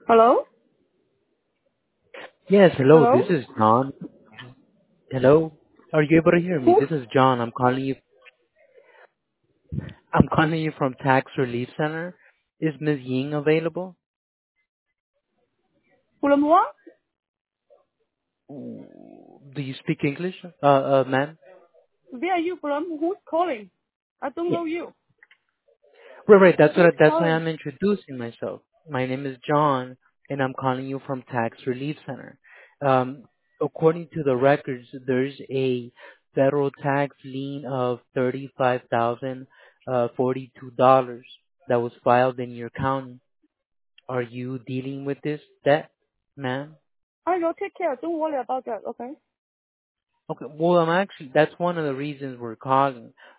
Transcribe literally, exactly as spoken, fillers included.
Hello? Yes, hello, Hello? this is John. Hello? Are you able to hear me? Who? This is John. I'm calling you I'm calling you from Tax Relief Center. Is Miz Ying available? From what? Do you speak English? Uh uh ma'am? Where are you from? Who's calling? I don't Yeah. know you. Right, right, that's Who's what that's why calling? I'm introducing myself. My name is John and I'm calling you from Tax Relief Center. Um according to the records there's a federal tax lien of thirty five thousand uh forty two dollars that was filed in your county. Are you dealing with this debt, ma'am? I will take care. Don't worry about that, okay? Okay, well, I'm actually, that's one of the reasons we're calling.